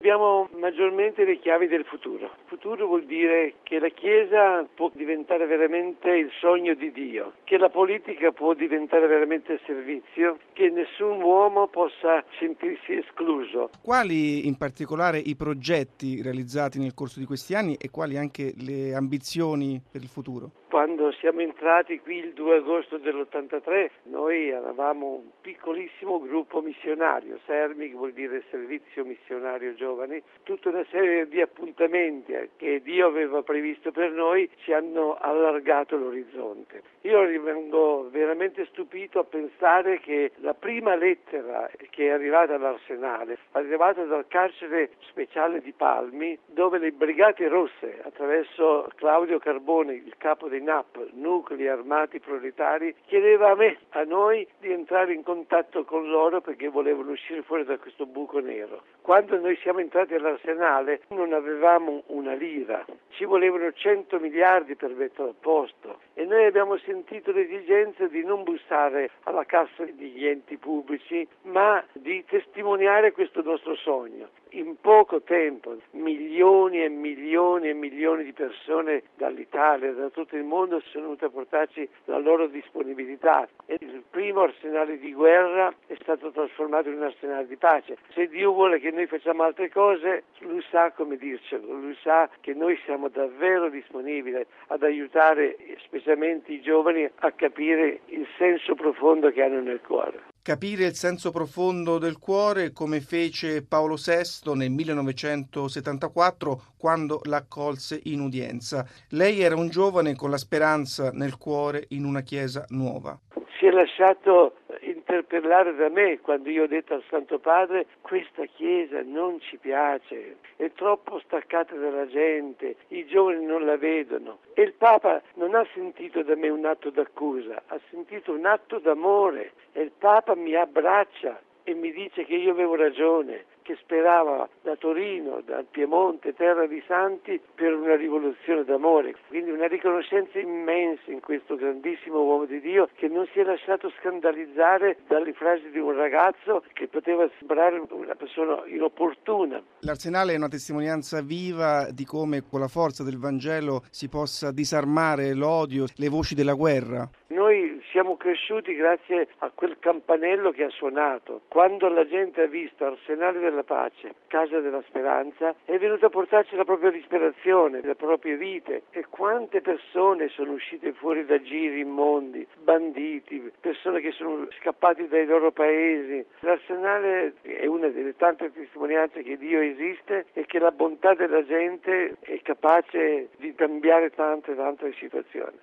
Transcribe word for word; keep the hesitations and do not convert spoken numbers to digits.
Abbiamo maggiormente le chiavi del futuro. Futuro vuol dire che la Chiesa può diventare veramente il sogno di Dio, che la politica può diventare veramente servizio, che nessun uomo possa sentirsi escluso. Quali in particolare i progetti realizzati nel corso di questi anni e quali anche le ambizioni per il futuro? Quando siamo entrati qui il due agosto dell'ottantatré, noi eravamo un piccolissimo gruppo missionario, SERMI, che vuol dire Servizio Missionario Giovani, tutta una serie di appuntamenti che Dio aveva previsto per noi ci hanno allargato l'orizzonte. Io rimango veramente stupito a pensare che la prima lettera che è arrivata all'Arsenale, è arrivata dal carcere speciale di Palmi, dove le Brigate Rosse, attraverso Claudio Carbone, il capo dei N A P, Nuclei Armati Proletari, chiedeva a me, a noi, di entrare in contatto con loro perché volevano uscire fuori da questo buco nero. Quando noi siamo entrati all'Arsenale non avevamo una lira, ci volevano cento miliardi per metterlo a posto e noi abbiamo sentito l'esigenza di non bussare alla cassa degli enti pubblici, ma di testimoniare questo nostro sogno. In poco tempo milioni e milioni e milioni di persone dall'Italia, da tutto il mondo sono venute a portarci la loro disponibilità e il primo arsenale di guerra è stato trasformato in un arsenale di pace. Se Dio vuole che noi facciamo altre cose, Lui sa come dircelo, Lui sa che noi siamo davvero disponibili ad aiutare specialmente i giovani a capire il senso profondo che hanno nel cuore. Capire il senso profondo del cuore come fece Paolo sesto nel millenovecentosettantaquattro quando l'accolse in udienza. Lei era un giovane con la speranza nel cuore in una chiesa nuova. Si è lasciato interpellare da me quando io ho detto al Santo Padre: questa chiesa non ci piace, è troppo staccata dalla gente, i giovani non la vedono. E il Papa non ha sentito da me un atto d'accusa, ha sentito un atto d'amore e il Papa mi abbraccia e mi dice che io avevo ragione, che sperava da Torino, dal Piemonte, terra di santi, per una rivoluzione d'amore. Quindi una riconoscenza immensa in questo grandissimo uomo di Dio che non si è lasciato scandalizzare dalle frasi di un ragazzo che poteva sembrare una persona inopportuna. L'Arsenale è una testimonianza viva di come con la forza del Vangelo si possa disarmare l'odio, le voci della guerra. Noi siamo cresciuti grazie a quel campanello che ha suonato. Quando la gente ha visto Arsenale della Pace, Casa della Speranza, è venuta a portarci la propria disperazione, le proprie vite. E quante persone sono uscite fuori da giri immondi, banditi, persone che sono scappati dai loro paesi. L'Arsenale è una delle tante testimonianze che Dio esiste e che la bontà della gente è capace di cambiare tante tante situazioni.